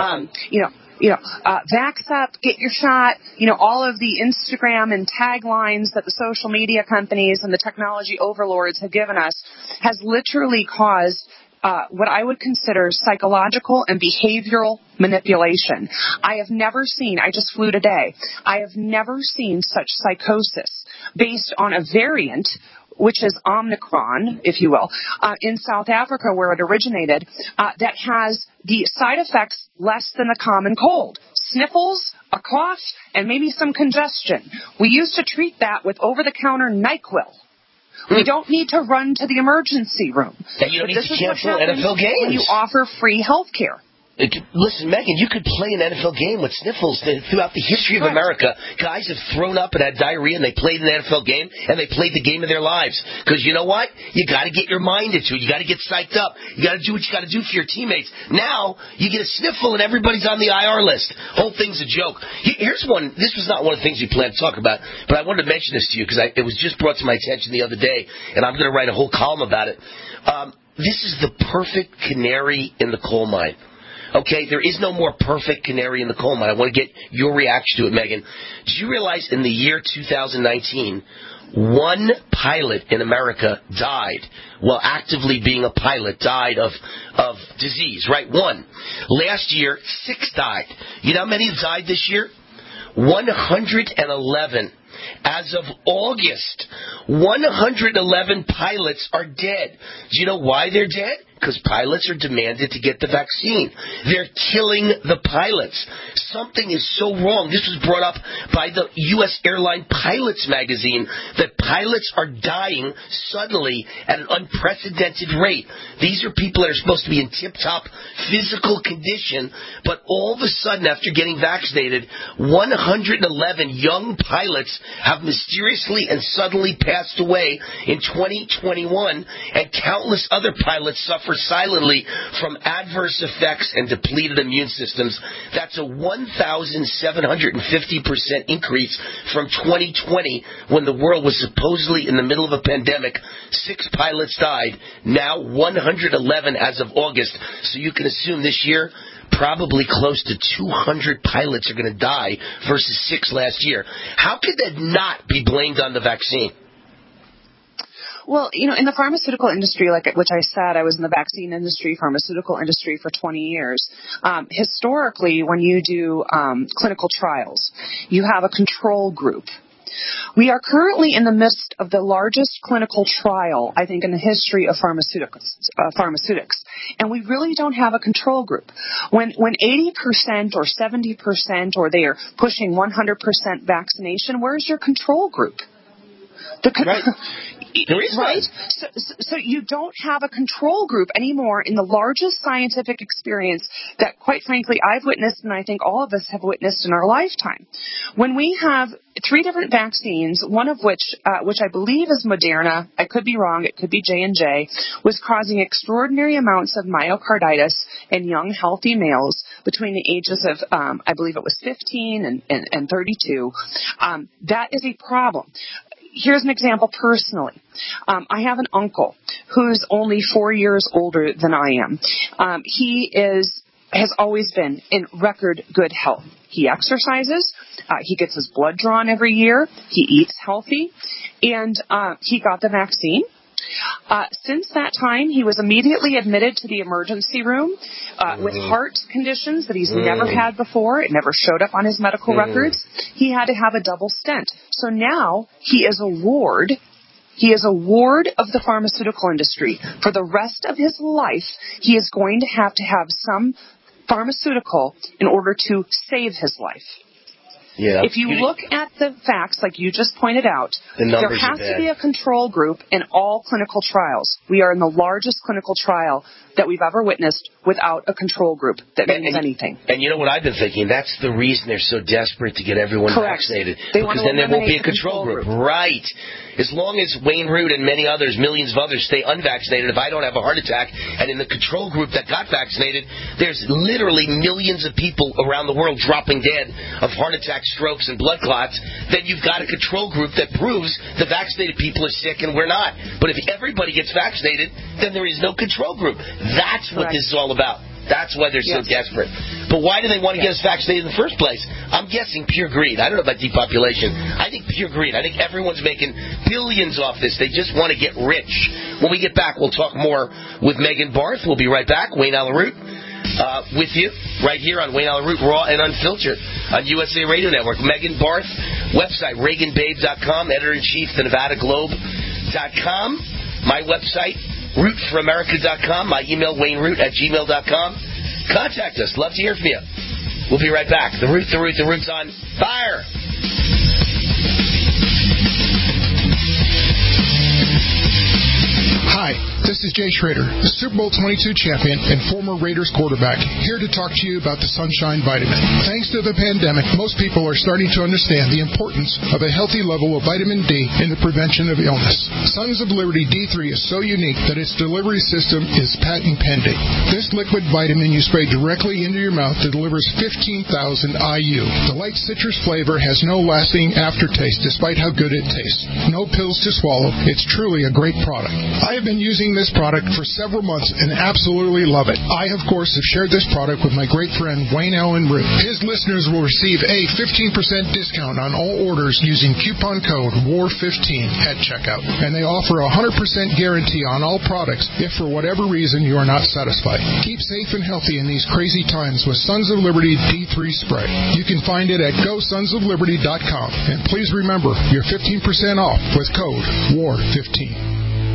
Vax up, get your shot, all of the Instagram and taglines that the social media companies and the technology overlords have given us has literally caused what I would consider psychological and behavioral manipulation. I have never seen, I just flew today, I have never seen such psychosis based on a variant, which is Omicron, if you will, in South Africa where it originated, that has the side effects less than a common cold. Sniffles, a cough, and maybe some congestion. We used to treat that with over-the-counter NyQuil. We don't need to run to the emergency room. And you don't need to cancel NFL games. When you offer free health care. Listen, Megan, you could play an NFL game with sniffles throughout the history of America. Guys have thrown up and had diarrhea, and they played an NFL game, and they played the game of their lives. Because you know what? You got to get your mind into it. You got to get psyched up. You got to do what you got to do for your teammates. Now you get a sniffle, and everybody's on the IR list. Whole thing's a joke. Here's one. This was not one of the things we planned to talk about, but I wanted to mention this to you because it was just brought to my attention the other day, and I'm going to write a whole column about it. This is the perfect canary in the coal mine. Okay, there is no more perfect canary in the coal mine. I want to get your reaction to it, Megan. Did you realize in the year 2019, one pilot in America died, while actively being a pilot, died of disease, right? One. Last year, 6 died. You know how many died this year? 111. As of August, 111 pilots are dead. Do you know why they're dead? Because pilots are demanded to get the vaccine. They're killing the pilots. Something is so wrong. This was brought up by the U.S. Airline Pilots magazine, that pilots are dying suddenly at an unprecedented rate. These are people that are supposed to be in tip-top physical condition, but all of a sudden, after getting vaccinated, 111 young pilots have mysteriously and suddenly passed away in 2021, and countless other pilots suffer silently from adverse effects and depleted immune systems. That's a 1,750% increase from 2020, when the world was supposedly in the middle of a pandemic. 6 pilots died. Now 111 as of August. So you can assume this year, probably close to 200 pilots are going to die versus 6 last year. How could that not be blamed on the vaccine? Well, in the pharmaceutical industry, which I said, I was in the vaccine industry, pharmaceutical industry for 20 years. Historically, when you do clinical trials, you have a control group. We are currently in the midst of the largest clinical trial, I think, in the history of pharmaceutics. And we really don't have a control group. When 80% or 70% or they are pushing 100% vaccination, where's your control group? Right. There is right? So you don't have a control group anymore in the largest scientific experience that, quite frankly, I've witnessed, and I think all of us have witnessed in our lifetime. When we have 3 different vaccines, one of which I believe is Moderna, I could be wrong, it could be J&J, was causing extraordinary amounts of myocarditis in young, healthy males between the ages of, I believe it was 15 and 32. That is a problem. here's an example personally. I have an uncle who's only 4 years older than I am. He has always been in record good health. He exercises. He gets his blood drawn every year. He eats healthy. And he got the vaccine. Since that time, he was immediately admitted to the emergency room with heart conditions that he's never had before. It never showed up on his medical records. He had to have a double stent. So now he is a ward. He is a ward of the pharmaceutical industry. For the rest of his life, he is going to have some pharmaceutical in order to save his life. Yeah. If you look at the facts, like you just pointed out, there has to be a control group in all clinical trials. We are in the largest clinical trial that we've ever witnessed without a control group that means anything. And you know what I've been thinking? That's the reason they're so desperate to get everyone vaccinated. Because then there won't be a control group. Right. As long as Wayne Root and many others, millions of others, stay unvaccinated, if I don't have a heart attack, and in the control group that got vaccinated, there's literally millions of people around the world dropping dead of heart attacks, strokes, and blood clots, then you've got a control group that proves the vaccinated people are sick and we're not. But if everybody gets vaccinated, then there is no control group. That's what this is all about. That's why they're so desperate. But why do they want to get us vaccinated in the first place? I'm guessing pure greed. I don't know about depopulation. I think pure greed. I think everyone's making billions off this. They just want to get rich. When we get back, we'll talk more with Megan Barth. We'll be right back. Wayne Allyn Root with you right here on Wayne Allyn Root, Raw and Unfiltered on USA Radio Network. Megan Barth, website, ReaganBabe.com, editor-in-chief, the NevadaGlobe.com. My website, RootForAmerica.com. My email, WayneRoot@gmail.com. Contact us. Love to hear from you. We'll be right back. The Root's on fire. Hi, this is Jay Schrader, the Super Bowl 22 champion and former Raiders quarterback, here to talk to you about the Sunshine Vitamin. Thanks to the pandemic, most people are starting to understand the importance of a healthy level of vitamin D in the prevention of illness. Sons of Liberty D3 is so unique that its delivery system is patent pending. This liquid vitamin you spray directly into your mouth delivers 15,000 IU. The light citrus flavor has no lasting aftertaste despite how good it tastes. No pills to swallow. It's truly a great product. I have been using this product for several months and absolutely love it. I, of course, have shared this product with my great friend Wayne Allyn Root. His listeners will receive a 15% discount on all orders using coupon code WAR15 at checkout. And they offer a 100% guarantee on all products if for whatever reason you are not satisfied. Keep safe and healthy in these crazy times with Sons of Liberty D3 spray. You can find it at GoSonsOfLiberty.com. And please remember, you're 15% off with code WAR15.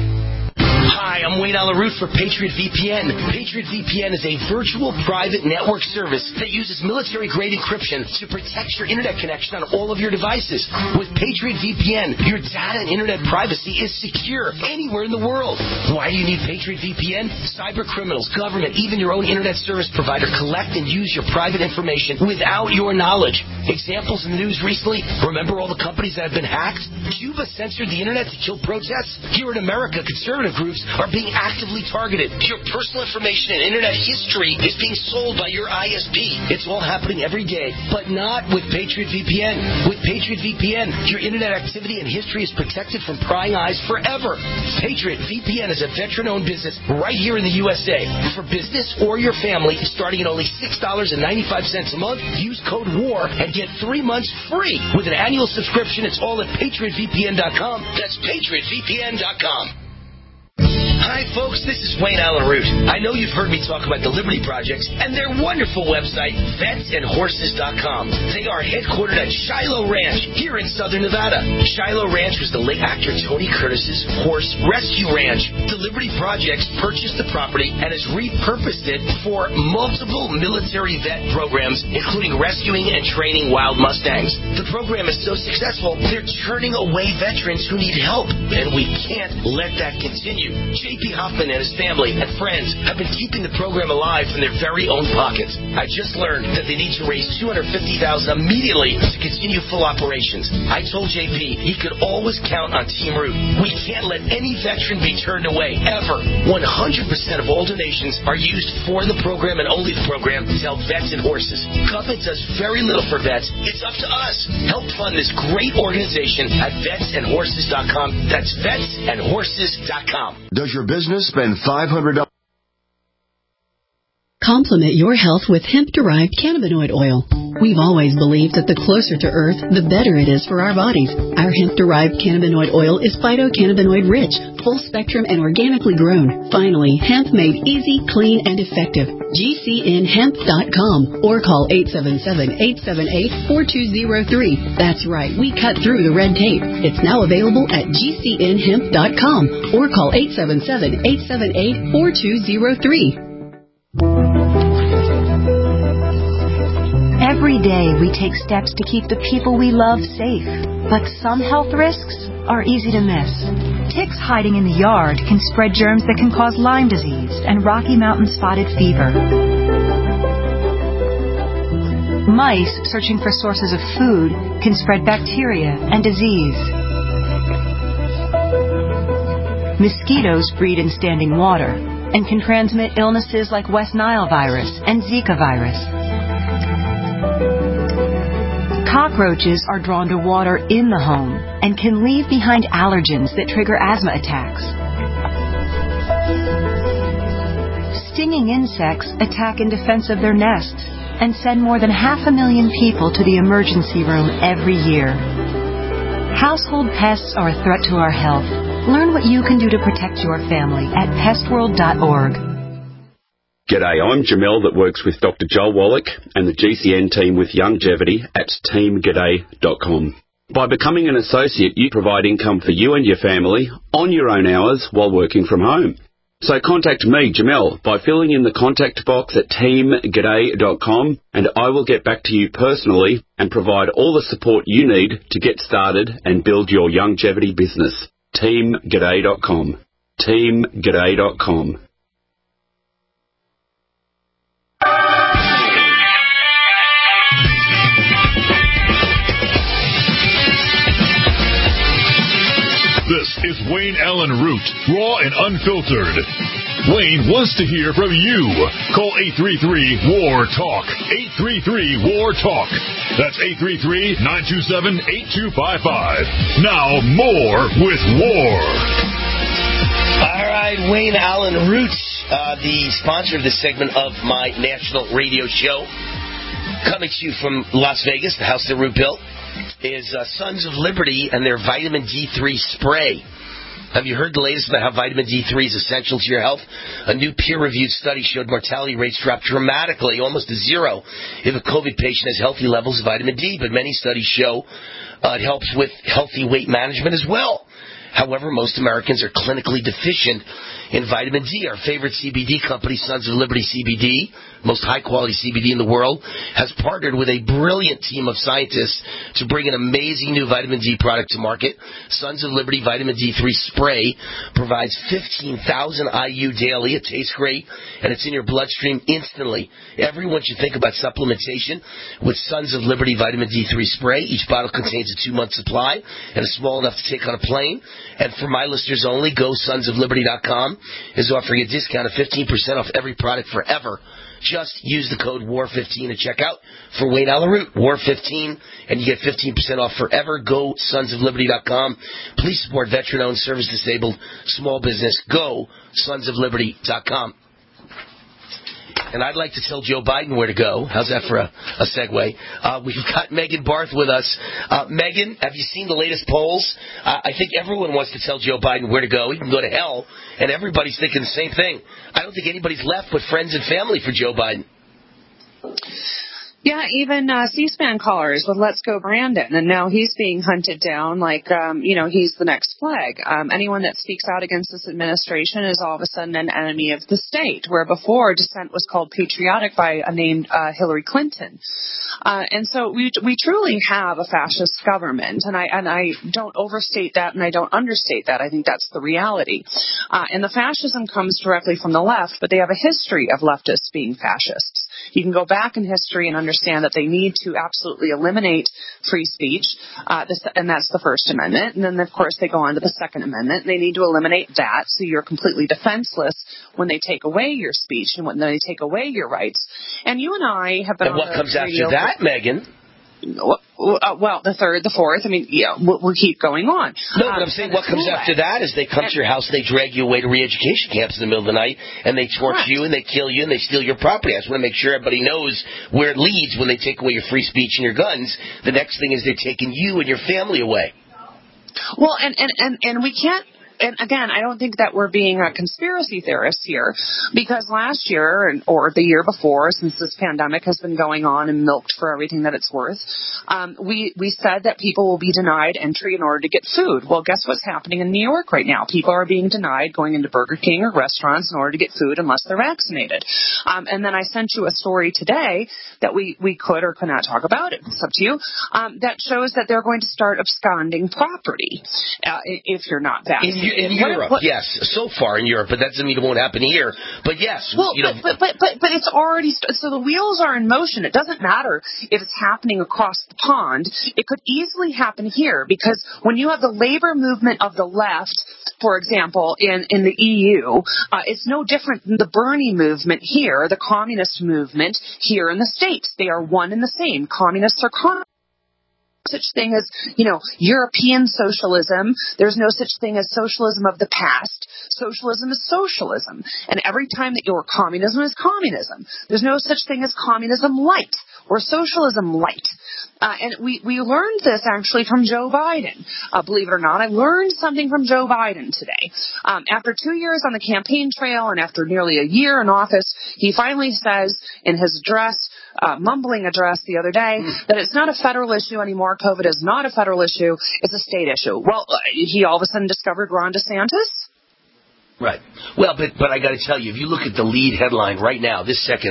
Hi, I'm Wayne Allyn Root for Patriot VPN. Patriot VPN is a virtual private network service that uses military-grade encryption to protect your internet connection on all of your devices. With Patriot VPN, your data and internet privacy is secure anywhere in the world. Why do you need Patriot VPN? Cyber criminals, government, even your own internet service provider collect and use your private information without your knowledge. Examples in the news recently, remember all the companies that have been hacked? Cuba censored the internet to kill protests. Here in America, conservative groups are being actively targeted. Your personal information and internet history is being sold by your ISP. It's all happening every day, but not with Patriot VPN. With Patriot VPN, your internet activity and history is protected from prying eyes forever. Patriot VPN is a veteran-owned business right here in the USA. For business or your family, starting at only $6.95 a month, use code WAR and get 3 months free. With an annual subscription, it's all at PatriotVPN.com. That's PatriotVPN.com. Hi, folks. This is Wayne Allyn Root. I know you've heard me talk about the Liberty Projects and their wonderful website, VetsAndHorses.com. They are headquartered at Shiloh Ranch here in southern Nevada. Shiloh Ranch was the late actor Tony Curtis's horse rescue ranch. The Liberty Projects purchased the property and has repurposed it for multiple military vet programs, including rescuing and training wild Mustangs. The program is so successful, they're turning away veterans who need help, and we can't let that continue. J.P. Hoffman and his family and friends have been keeping the program alive from their very own pockets. I just learned that they need to raise $250,000 immediately to continue full operations. I told JP he could always count on Team Root. We can't let any veteran be turned away, ever. 100% of all donations are used for the program and only the program to help vets and horses. Government does very little for vets. It's up to us. Help fund this great organization at vetsandhorses.com. That's vetsandhorses.com. Does your business spend $500? Complement your health with hemp-derived cannabinoid oil. We've always believed that the closer to Earth, the better it is for our bodies. Our hemp-derived cannabinoid oil is phytocannabinoid-rich, full-spectrum, and organically grown. Finally, hemp made easy, clean, and effective. GCNhemp.com or call 877-878-4203. That's right, we cut through the red tape. It's now available at GCNhemp.com or call 877-878-4203. Every day we take steps to keep the people we love safe, but some health risks are easy to miss. Ticks hiding in the yard can spread germs that can cause Lyme disease and Rocky Mountain spotted fever. Mice searching for sources of food can spread bacteria and disease. Mosquitoes breed in standing water and can transmit illnesses like West Nile virus and Zika virus. Cockroaches are drawn to water in the home and can leave behind allergens that trigger asthma attacks. Stinging insects attack in defense of their nests and send more than 500,000 people to the emergency room every year. Household pests are a threat to our health. Learn what you can do to protect your family at pestworld.org. G'day, I'm Jamel that works with Dr. Joel Wallach and the GCN team with Longevity at teamg'day.com. By becoming an associate, you provide income for you and your family on your own hours while working from home. So contact me, Jamel, by filling in the contact box at teamg'day.com, and I will get back to you personally and provide all the support you need to get started and build your longevity business. teamg'day.com. teamg'day.com. This is Wayne Allen Root, raw and unfiltered. Wayne wants to hear from you. Call 833-WAR-TALK. 833-WAR-TALK. That's 833-927-8255. Now more with War. All right, Wayne Allen Root, the sponsor of this segment of my national radio show, coming to you from Las Vegas, the house that Root built, is Sons of Liberty and their vitamin D3 spray. Have you heard the latest about how vitamin D3 is essential to your health? A new peer-reviewed study showed mortality rates drop dramatically, almost to zero, if a COVID patient has healthy levels of vitamin D. But many studies show it helps with healthy weight management as well. However, most Americans are clinically deficient in vitamin D. Our favorite CBD company, Sons of Liberty CBD, most high-quality CBD in the world, has partnered with a brilliant team of scientists to bring an amazing new vitamin D product to market. Sons of Liberty Vitamin D3 Spray provides 15,000 IU daily. It tastes great, and it's in your bloodstream instantly. Everyone should think about supplementation with Sons of Liberty Vitamin D3 Spray. Each bottle contains a 2-month supply and is small enough to take on a plane. And for my listeners only, GoSonsOfLiberty.com is offering a discount of 15% off every product forever. Just use the code WAR15 at checkout for Wayne Allen Root, WAR15, and you get 15% off forever. GoSonsOfLiberty.com. Please support veteran-owned, service-disabled, small business. GoSonsOfLiberty.com. And I'd like to tell Joe Biden where to go. How's that for a segue? We've got Megan Barth with us. Megan, have you seen the latest polls? I think everyone wants to tell Joe Biden where to go. He can go to hell, and everybody's thinking the same thing. I don't think anybody's left but friends and family for Joe Biden. Yeah, even C-SPAN callers with Let's Go Brandon, and now he's being hunted down like, he's the next flag. Anyone that speaks out against this administration is all of a sudden an enemy of the state, where before dissent was called patriotic by a named Hillary Clinton. And so we truly have a fascist government, and I don't overstate that and I don't understate that. I think that's the reality. And the fascism comes directly from the left, but they have a history of leftists being fascists. You can go back in history and understand that they need to absolutely eliminate free speech, and that's the First Amendment. And then, of course, they go on to the Second Amendment. They need to eliminate that so you're completely defenseless when they take away your speech and when they take away your rights. And you and I have been and what comes after that, Megan? Well, the third, the fourth. I mean, we'll keep going on. No, but I'm saying what comes after that is they come to your house, they drag you away to re-education camps in the middle of the night, and they torture you, and they kill you, and they steal your property. I just want to make sure everybody knows where it leads when they take away your free speech and your guns. The next thing is they're taking you and your family away. Well, and we can't. And again, I don't think that we're being a conspiracy theorist here, because last year or the year before, since this pandemic has been going on and milked for everything that it's worth, we said that people will be denied entry in order to get food. Well, guess what's happening in New York right now? People are being denied going into Burger King or restaurants in order to get food unless they're vaccinated. And then I sent you a story today that we could or could not talk about. It's up to you. That shows that they're going to start absconding property if you're not vaccinated. In Europe, yes. So far in Europe, but that doesn't mean it won't happen here. But yes, well, but it's already so the wheels are in motion. It doesn't matter if it's happening across the pond. It could easily happen here, because when you have the labor movement of the left, for example, in the EU, it's no different than the Bernie movement here, the communist movement here in the States. They are one and the same. Communists are communists. Such thing as, European socialism. There's no such thing as socialism of the past. Socialism is socialism. And every time that you're communism is communism. There's no such thing as communism light or socialism light. And we learned this actually from Joe Biden. Believe it or not, I learned something from Joe Biden today. After 2 years on the campaign trail and after nearly a year in office, he finally says in his address, mumbling address the other day, that it's not a federal issue anymore. COVID is not a federal issue. It's a state issue. Well, he all of a sudden discovered Ron DeSantis. Right. Well, but I got to tell you, if you look at the lead headline right now, this second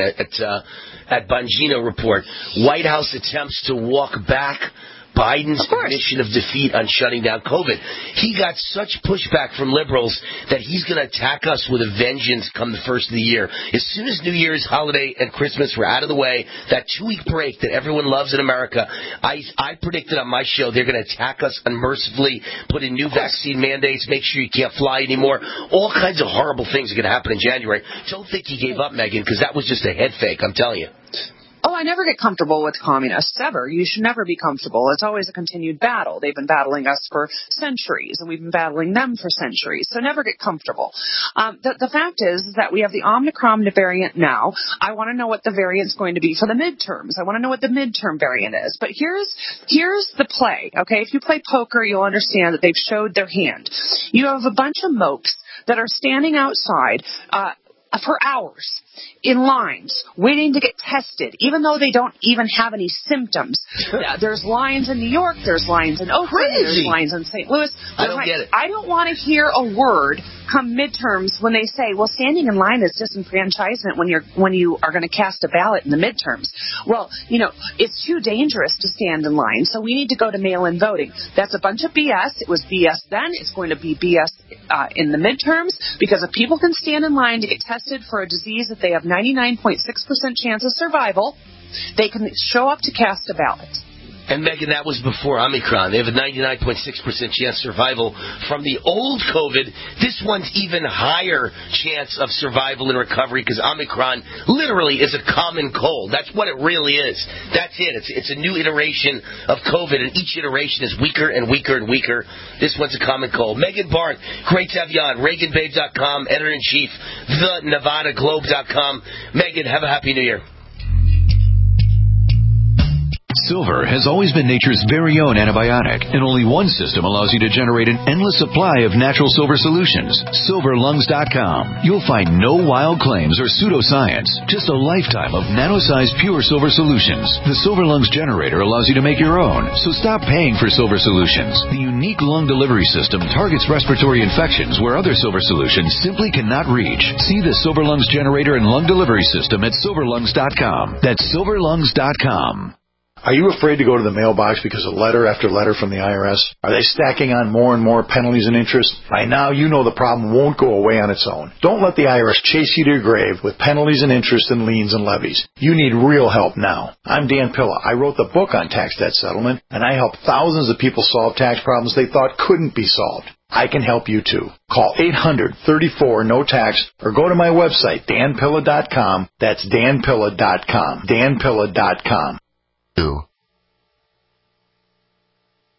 at Bongino Report, White House attempts to walk back Biden's admission of defeat on shutting down COVID. He got such pushback from liberals that he's going to attack us with a vengeance come the first of the year. As soon as New Year's holiday and Christmas were out of the way, that 2-week break that everyone loves in America, I predicted on my show they're going to attack us unmercifully, put in new vaccine mandates, make sure you can't fly anymore. All kinds of horrible things are going to happen in January. Don't think he gave up, Megan, because that was just a head fake, I'm telling you. Oh, I never get comfortable with communists, ever. You should never be comfortable. It's always a continued battle. They've been battling us for centuries, and we've been battling them for centuries. So never get comfortable. The fact is that we have the Omicron variant now. I want to know what the variant's going to be for the midterms. I want to know what the midterm variant is. But here's the play, okay? If you play poker, you'll understand that they've showed their hand. You have a bunch of mopes that are standing outside, for hours in lines waiting to get tested, even though they don't even have any symptoms. There's lines in New York, there's lines in Oakland, there's lines in St. Louis. I don't get it. I don't want to hear a word come midterms when they say, well, standing in line is disenfranchisement when you are going to cast a ballot in the midterms. Well, it's too dangerous to stand in line, so we need to go to mail-in voting. That's a bunch of BS. It was BS then. It's going to be BS in the midterms, because if people can stand in line to get tested for a disease that they have 99.6% chance of survival, they can show up to cast a ballot. And, Megan, that was before Omicron. They have a 99.6% chance survival from the old COVID. This one's even higher chance of survival and recovery, because Omicron literally is a common cold. That's what it really is. That's it. It's a new iteration of COVID, and each iteration is weaker and weaker and weaker. This one's a common cold. Megan Barth, great to have you on. ReaganBabe.com, editor-in-chief, TheNevadaGlobe.com. Megan, have a happy New Year. Silver has always been nature's very own antibiotic, and only one system allows you to generate an endless supply of natural silver solutions. SilverLungs.com. You'll find no wild claims or pseudoscience, just a lifetime of nano-sized pure silver solutions. The Silver Lungs generator allows you to make your own, so stop paying for silver solutions. The unique lung delivery system targets respiratory infections where other silver solutions simply cannot reach. See the Silver Lungs generator and lung delivery system at SilverLungs.com. That's SilverLungs.com. Are you afraid to go to the mailbox because of letter after letter from the IRS? Are they stacking on more and more penalties and interest? By now, you know the problem won't go away on its own. Don't let the IRS chase you to your grave with penalties and interest and liens and levies. You need real help now. I'm Dan Pilla. I wrote the book on tax debt settlement, and I help thousands of people solve tax problems they thought couldn't be solved. I can help you too. Call 800-34-NO-TAX or go to my website, danpilla.com. That's danpilla.com. danpilla.com.